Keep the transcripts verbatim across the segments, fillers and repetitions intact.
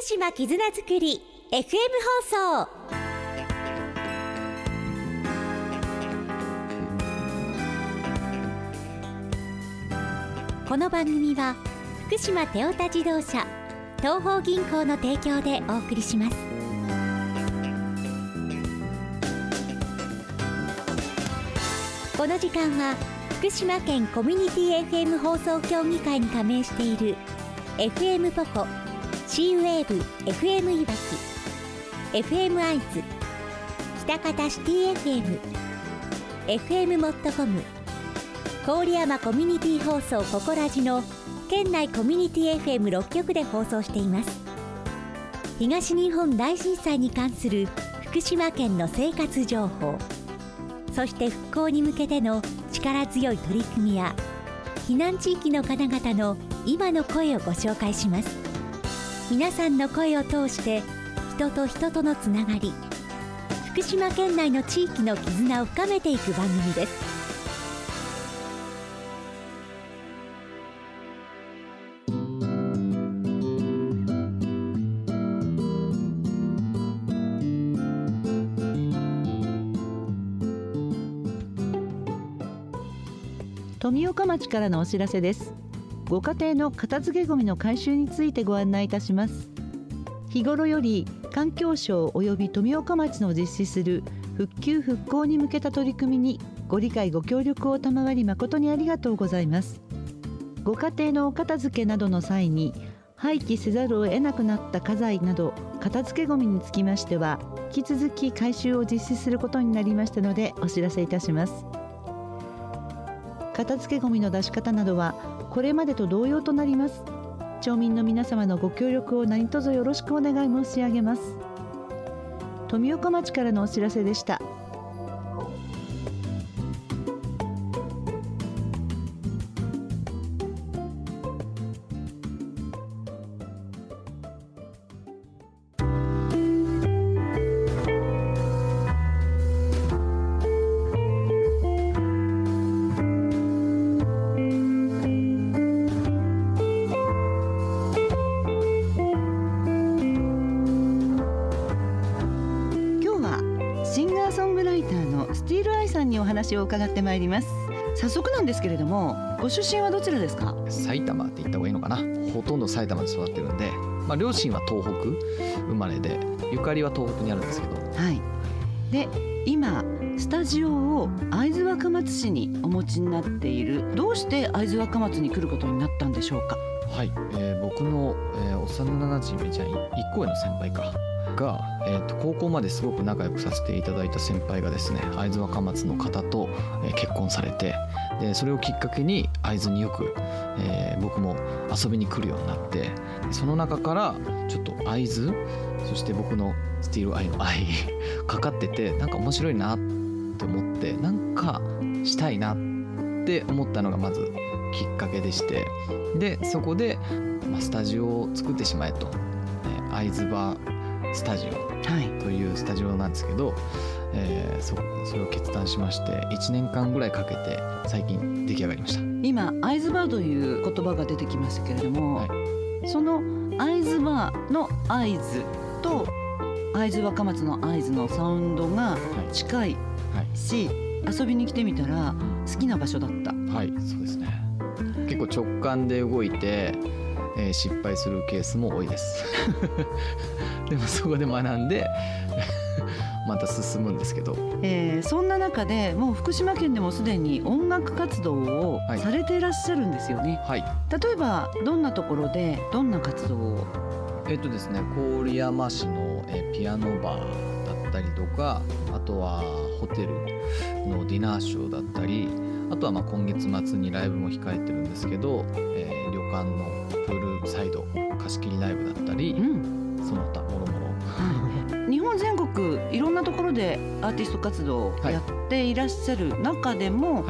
島絆づくり エフエム 放送。この番組は福島テオタ自動車東邦銀行の提供でお送りします。この時間は福島県コミュニティ エフエム 放送協議会に加盟している エフエム ポコ、シーウェーブ エフエム いわき、エフエム アイズ、喜多方シティ エフエム、エフエム モットコム、郡山コミュニティ放送ココラジの県内コミュニティ エフエムろっ 局で放送しています。東日本大震災に関する福島県の生活情報、そして復興に向けての力強い取り組みや避難地域の方々の今の声をご紹介します。皆さんの声を通して人と人とのつながり、福島県内の地域の絆を深めていく番組です。 富岡町からのお知らせです。ご家庭の片付けゴミの回収についてご案内いたします。日頃より環境省および富岡町の実施する復旧復興に向けた取り組みにご理解ご協力を賜り誠にありがとうございます。ご家庭のお片付けなどの際に廃棄せざるを得なくなった家財など片付けゴミにつきましては引き続き回収を実施することになりましたのでお知らせいたします。片付けゴミの出し方などはこれまでと同様となります。町民の皆様のご協力を何卒よろしくお願い申し上げます。富岡町からのお知らせでした。にお話を伺ってまいります。早速なんですけれども、ご出身はどちらですか？ 埼玉って言った方がいいのかな。ほとんど埼玉で育ってるんで、まあ、両親は東北生まれでゆかりは東北にあるんですけど、 はい。で今スタジオを会津若松市にお持ちになっている。どうして会津若松に来ることになったんでしょうか？ はい、えー、僕の、えー、幼なじみじゃあいっこ上の先輩かが、えー、と高校まですごく仲良くさせていただいた先輩がですね、会津若松の方と、えー、結婚されて、でそれをきっかけに会津によく、えー、僕も遊びに来るようになって、その中からちょっと会津、そして僕のスティールアイの愛かかってて、なんか面白いなって思って、なんかしたいなって思ったのがまずきっかけでして、でそこで、まあ、スタジオを作ってしまえと、えー、会津バースタジオというスタジオなんですけど、はい、えー、そ, それを決断しましていちねんかんぐらいかけて最近出来上がりました。 今会津バーという言葉が出てきましたけれども、はい、その会津バーの会津と会津若松の会津のサウンドが近いし、はいはい、遊びに来てみたら好きな場所だった。 はい、そうですね。結構直感で動いて、えー、失敗するケースも多いですでもそこで学んでまた進むんですけど、 えー、そんな中でもう福島県でもすでに音楽活動をされていらっしゃるんですよね。はい、例えばどんなところでどんな活動を？ えっとですね、郡山市の、えー、ピアノバーだったりとか、あとはホテルのディナーショーだったり、あとはまあ今月末にライブも控えてるんですけど、えー、旅館のプールサイド貸し切りライブだったり、うん、その他もろもろ、 はい、日本全国いろんなところでアーティスト活動をやっていらっしゃる中でも、はい、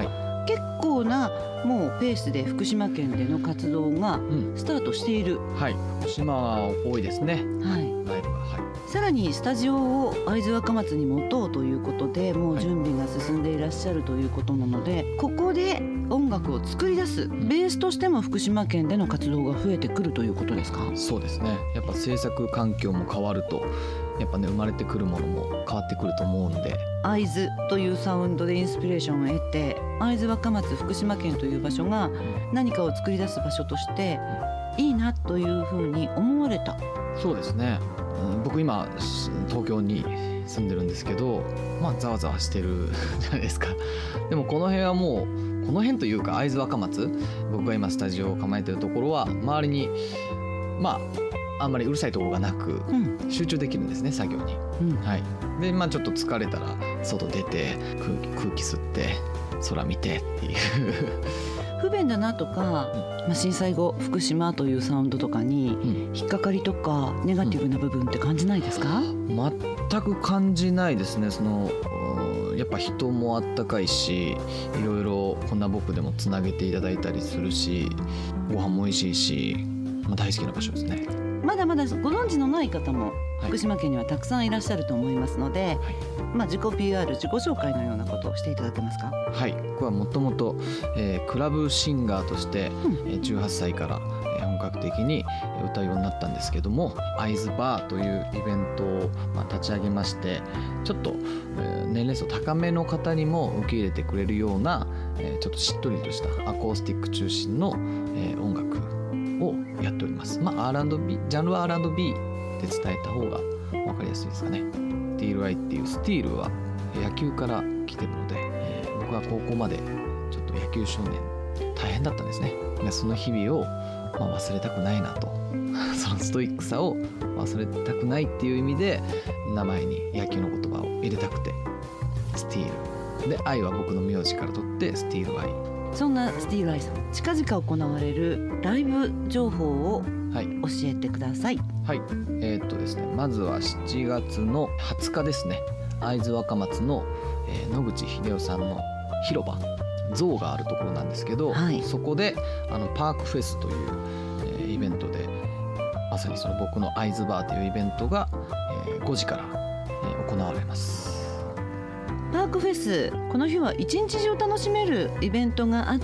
結構なもうペースで福島県での活動がスタートしている、 うん、はい福島は多いですね。 はい、 ライブが、はい、 さらにスタジオを会津若松に持とうということでもう準備が進んでいらっしゃるということなので、はい、ここで音楽を作り出すベースとしても福島県での活動が増えてくるということですか？ そうですね。やっぱ制作環境も変わるとやっぱね生まれてくるものも変わってくると思うんで、 会津というサウンドでインスピレーションを得て会津若松福島県という場所が何かを作り出す場所としていいなというふうに思われた。 そうですね、うん、僕今東京に住んでるんですけど、まあざわざわしてるじゃないですか。でもこの辺はもうこの辺というか会津若松、僕が今スタジオを構えてるところは周りにまああんまりうるさいところがなく、うん、集中できるんですね作業に、うんはい、でまあちょっと疲れたら外出て空気、空気吸って空見てっていう不便だなとか、うんまあ、震災後福島というサウンドとかに引っかかりとかネガティブな部分って感じないですか？ うん、全く感じないですね。そのやっぱ人もあったかいし、いろいろこんな僕でもつなげていただいたりするし、ご飯も美味しいし、まあ、大好きな場所ですね。 まだまだご存知のない方も福島県にはたくさんいらっしゃると思いますので、はいまあ、自己 ピーアール 自己紹介のようなことをしていただけますか？ はい、これはもともとクラブシンガーとして、うん、じゅうはっさいから本格的に歌うようになったんですけども、会津バーというイベントをまあ立ち上げまして、ちょっと年齢層高めの方にも受け入れてくれるようなちょっとしっとりとしたアコースティック中心の音楽をやっております。まあ アールアンドビー ジャンルは アールアンドビー で伝えた方が分かりやすいですかね。スティールアイっていうスティールは野球から来てるので、えー、僕は高校までちょっと野球少年大変だったんですね。その日々を、まあ、忘れたくないなとそのストイックさを忘れたくないっていう意味で名前に野球の言葉を入れたくてスティールで、愛は僕の名字から取ってスティールアイ。 そんなスティールアイさん、近々行われるライブ情報を教えてください。 はい、はい、えー、っとですねまずはしちがつのはつかですね、会津若松の、えー、野口英世さんの広場、像があるところなんですけど、はい、そこであのパークフェスという、えー、イベントで、まさにその僕の会津バーというイベントが、えー、ごじから、えー、行われます。 パークフェス、この日は一日中楽しめるイベントがあって、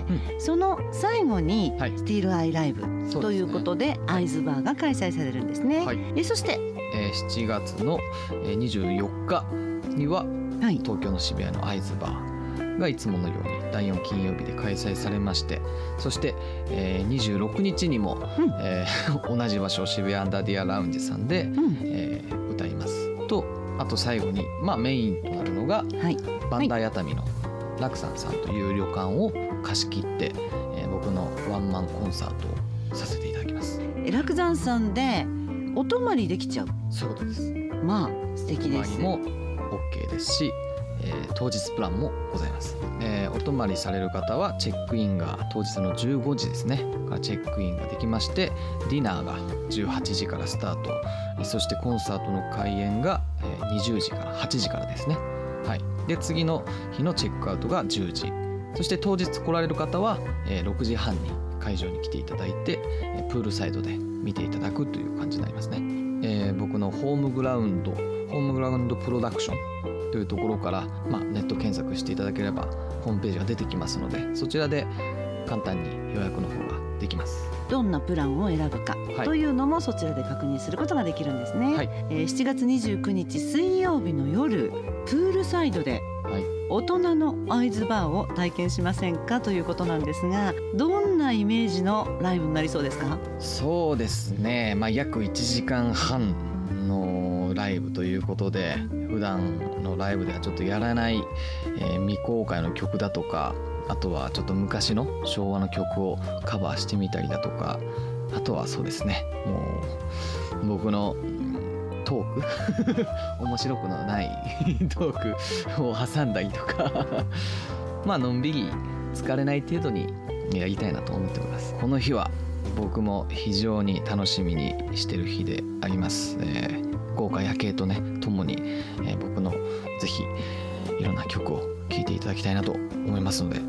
うん、その最後にスティールアイライブということで、はい、会津バーが開催されるんですね、はい、えそして、 えー、しちがつのにじゅうよっかには、はい、東京の渋谷の会津バーがいつものようにだいよん金曜日で開催されまして、そして、えー、にじゅうろくにちにも、うんえー、同じ場所渋谷アンダーディアラウンジさんで、うんえー、歌いますと、あと最後に、まあ、メインとなるのが、はい、バンダイ熱海の楽山さんという旅館を貸し切って、えー、僕のワンマンコンサートをさせていただきます。 楽山さんでお泊まりできちゃう。 そういうことです。 まあ素敵です。 お泊まりも OK ですし、えー、当日プランもございます、えー、お泊まりされる方はチェックインが当日のじゅうごじですねからチェックインができまして、ディナーがじゅうはちじからスタート、そしてコンサートの開演がにじゅうじからはちじからですね、はい、で次の日のチェックアウトがじゅうじ、そして当日来られる方はろくじはんに会場に来ていただいてプールサイドで見ていただくという感じになりますね、えー、僕のホームグラウンドホームグラウンドプロダクションというところから、まあ、ネット検索していただければホームページが出てきますので、そちらで簡単に予約の方ができます。 どんなプランを選ぶかというのもそちらで確認することができるんですね、はいえー、しちがつにじゅうくにち水曜日の夜、プールサイドで大人の会津バーを体験しませんかということなんですが、どんなイメージのライブになりそうですか？ そうですね、まあ、約いちじかんはんのライブということで、普段のライブではちょっとやらない、えー、未公開の曲だとか、あとはちょっと昔の昭和の曲をカバーしてみたりだとか、あとはそうですね、もう僕のトーク面白くのないトークを挟んだりとかまあのんびり疲れない程度にやりたいなと思っております。この日は僕も非常に楽しみにしてる日であります、えー、豪華夜景とねともに、えー、僕のぜひいろんな曲を聴いていただきたいなと思いますので、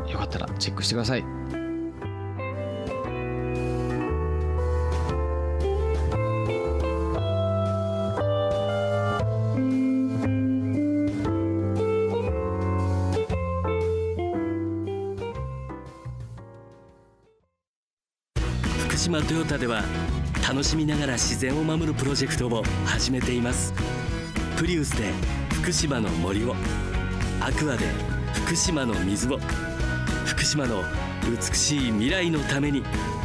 よかったらチェックしてください。 福島トヨタでは楽しみながら自然を守るプロジェクトを始めています。プリウスで福島の森を、アクアで福島の水を、福島の美しい未来のために、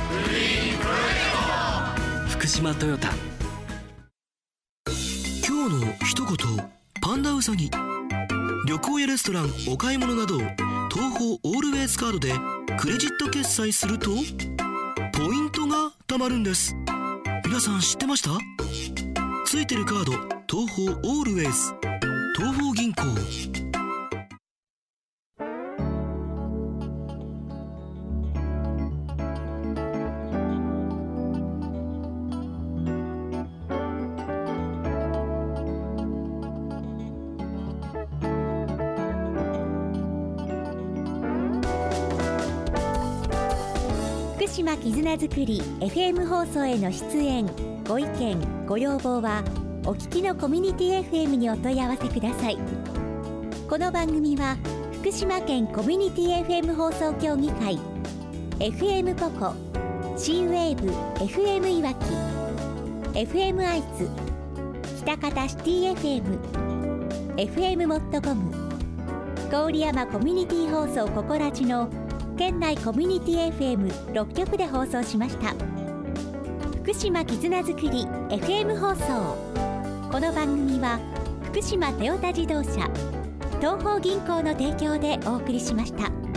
福島トヨタ。 今日の一言、パンダウサギ。旅行やレストラン、お買い物など東宝オールウェイズカードでクレジット決済するとポイントが貯まるんです。皆さん知ってました？ついてるカード、東宝オールウェイズ、東宝銀行。 福島絆づくり エフエム 放送への出演、ご意見ご要望はお聞きのコミュニティ エフエム にお問い合わせください。この番組は福島県コミュニティ エフエム 放送協議会、 エフエム ポコ、 C ウェーブ エフエム いわき、 エフエム 愛知、北方シティ エフエム、 エフエム モットコム、郡山コミュニティ放送ココラジの県内コミュニティ エフエムろっきょくで放送しました。福島絆づくり エフエム 放送。この番組は福島トヨタ自動車、東邦銀行の提供でお送りしました。